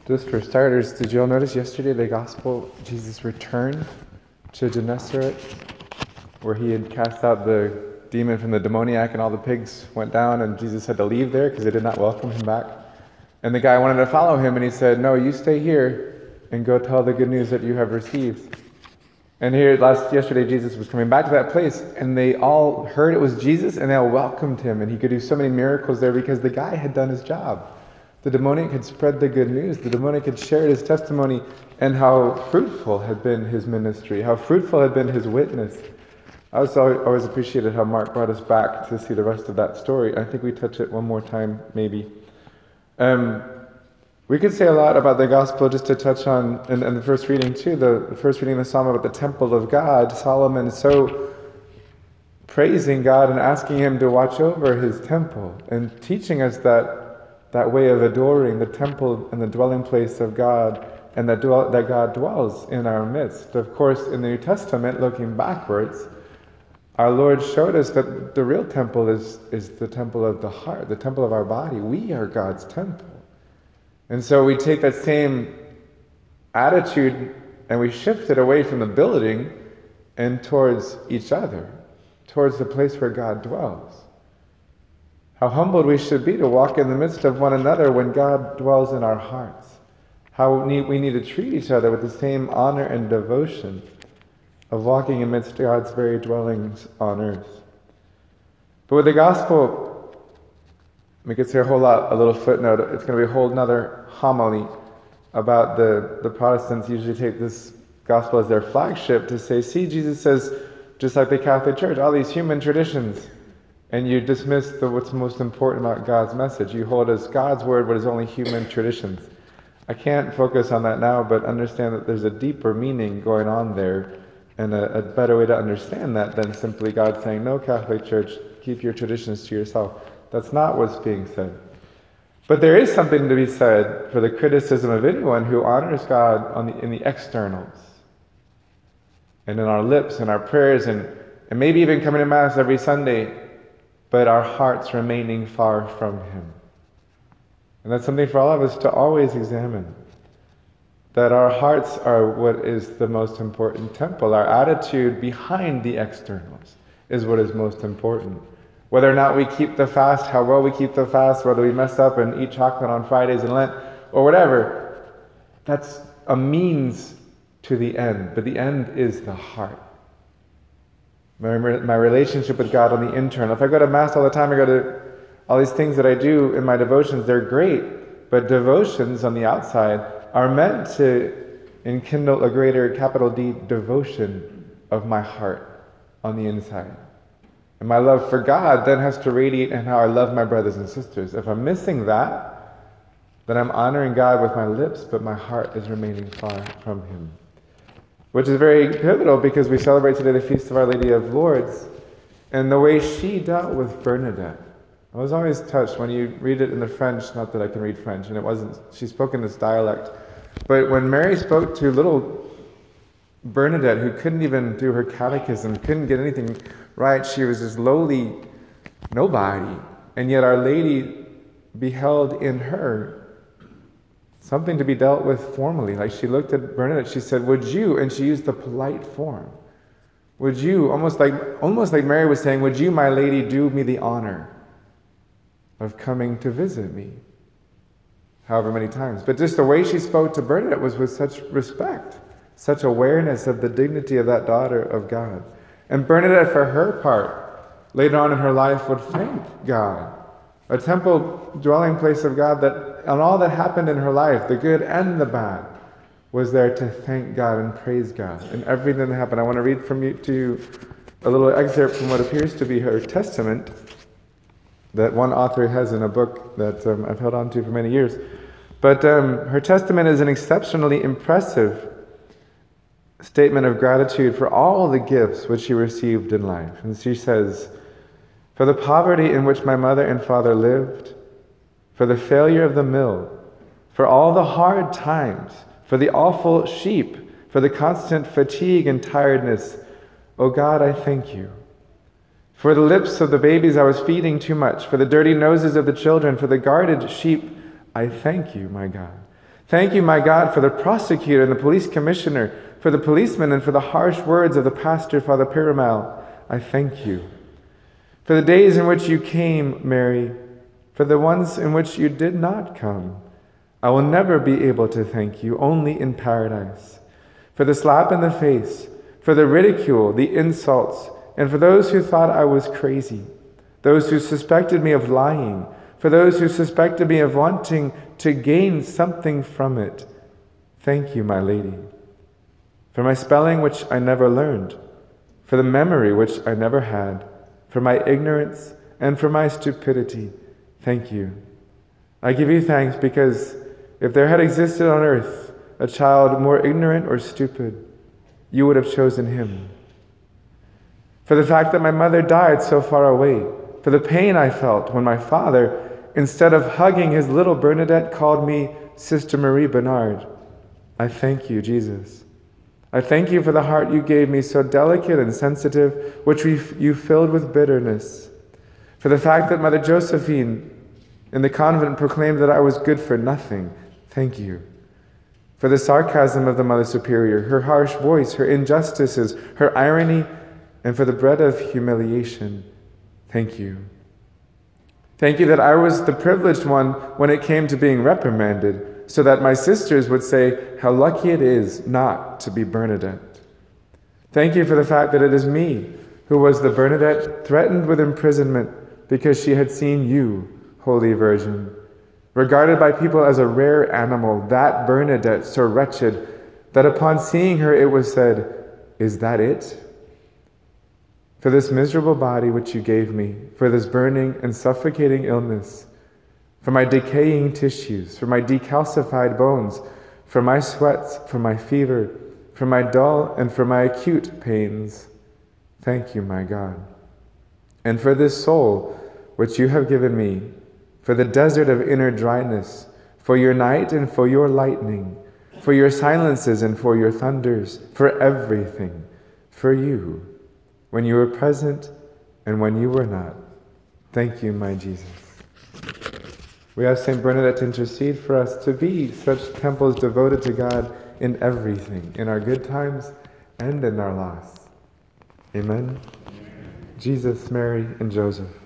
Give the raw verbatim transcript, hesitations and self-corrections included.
Just for starters, did you all notice yesterday the gospel, Jesus returned to Gennesaret, where he had cast out the demon from the demoniac and all the pigs went down and Jesus had to leave there because they did not welcome him back. And the guy wanted to follow him and he said, no, you stay here and go tell the good news that you have received. And here last yesterday Jesus was coming back to that place and they all heard it was Jesus and they all welcomed him and he could do so many miracles there because the guy had done his job. The demoniac had spread the good news. The demoniac had shared his testimony and how fruitful had been his ministry, how fruitful had been his witness. I also always appreciated how Mark brought us back to see the rest of that story. I think we touch it one more time, maybe. Um, we could say a lot about the gospel just to touch on, and, and the first reading too, the, the first reading of the psalm about the temple of God. Solomon is so praising God and asking him to watch over his temple and teaching us that that way of adoring the temple and the dwelling place of God, and that, dwell, that God dwells in our midst. Of course, in the New Testament, looking backwards, our Lord showed us that the real temple is, is the temple of the heart, the temple of our body. We are God's temple. And so we take that same attitude and we shift it away from the building and towards each other, towards the place where God dwells. How humbled we should be to walk in the midst of one another when God dwells in our hearts. How we need to treat each other with the same honor and devotion of walking amidst God's very dwellings on earth. But with the gospel, we could say a whole lot, a little footnote. It's going to be a whole another homily about the, the Protestants usually take this gospel as their flagship to say, see, Jesus says, just like the Catholic Church, all these human traditions, and you dismiss the, what's most important about God's message. You hold as God's word what is only human traditions. I can't focus on that now, but understand that there's a deeper meaning going on there, and a, a better way to understand that than simply God saying, no, Catholic Church, keep your traditions to yourself. That's not what's being said. But there is something to be said for the criticism of anyone who honors God on the, in the externals, and in our lips and our prayers, and, and maybe even coming to Mass every Sunday, but our hearts remaining far from Him. And that's something for all of us to always examine. That our hearts are what is the most important temple. Our attitude behind the externals is what is most important. Whether or not we keep the fast, how well we keep the fast, whether we mess up and eat chocolate on Fridays in Lent, or whatever, that's a means to the end. But the end is the heart. My, my relationship with God on the internal. If I go to Mass all the time, I go to all these things that I do in my devotions, they're great. But devotions on the outside are meant to enkindle a greater, capital D, devotion of my heart on the inside. And my love for God then has to radiate in how I love my brothers and sisters. If I'm missing that, then I'm honoring God with my lips, but my heart is remaining far from Him. Which is very pivotal because we celebrate today the Feast of Our Lady of Lourdes, and the way she dealt with Bernadette. I was always touched when you read it in the French, not that I can read French, and it wasn't, she spoke in this dialect, but when Mary spoke to little Bernadette, who couldn't even do her catechism, couldn't get anything right, she was this lowly nobody, and yet Our Lady beheld in her something to be dealt with formally. Like she looked at Bernadette, she said, would you, and she used the polite form, would you, almost like almost like Mary was saying, would you, my lady, do me the honor of coming to visit me? However many times. But just the way she spoke to Bernadette was with such respect, such awareness of the dignity of that daughter of God. And Bernadette, for her part, later on in her life, would thank God. A temple dwelling place of God that, on all that happened in her life, the good and the bad, was there to thank God and praise God. And everything that happened. I want to read from you to you a little excerpt from what appears to be her testament that one author has in a book that um, I've held on to for many years. But um, her testament is an exceptionally impressive statement of gratitude for all the gifts which she received in life. And she says, for the poverty in which my mother and father lived, for the failure of the mill, for all the hard times, for the awful sheep, for the constant fatigue and tiredness, O God, I thank you. For the lips of the babies I was feeding too much, for the dirty noses of the children, for the guarded sheep, I thank you, my God. Thank you, my God, for the prosecutor and the police commissioner, for the policeman and for the harsh words of the pastor, Father Piramal. I thank you. For the days in which you came, Mary, for the ones in which you did not come, I will never be able to thank you, only in paradise. For the slap in the face, for the ridicule, the insults, and for those who thought I was crazy, those who suspected me of lying, for those who suspected me of wanting to gain something from it. Thank you, my Lady. For my spelling, which I never learned, for the memory, which I never had, for my ignorance, and for my stupidity, thank you. I give you thanks because if there had existed on earth a child more ignorant or stupid, you would have chosen him. For the fact that my mother died so far away, for the pain I felt when my father, instead of hugging his little Bernadette, called me Sister Marie Bernard. I thank you, Jesus. I thank you for the heart you gave me, so delicate and sensitive, which you filled with bitterness. For the fact that Mother Josephine in the convent proclaimed that I was good for nothing. Thank you. For the sarcasm of the Mother Superior, her harsh voice, her injustices, her irony, and for the bread of humiliation. Thank you. Thank you that I was the privileged one when it came to being reprimanded, so that my sisters would say how lucky it is not to be Bernadette. Thank you for the fact that it is me who was the Bernadette threatened with imprisonment because she had seen you, Holy Virgin, regarded by people as a rare animal, that Bernadette so wretched that upon seeing her it was said, "Is that it?" For this miserable body which you gave me, for this burning and suffocating illness, for my decaying tissues, for my decalcified bones, for my sweats, for my fever, for my dull and for my acute pains. Thank you, my God. And for this soul which you have given me, for the desert of inner dryness, for your night and for your lightning, for your silences and for your thunders, for everything, for you, when you were present and when you were not. Thank you, my Jesus. We ask Saint Bernadette to intercede for us to be such temples devoted to God in everything, in our good times and in our loss. Amen. Amen. Jesus, Mary, and Joseph,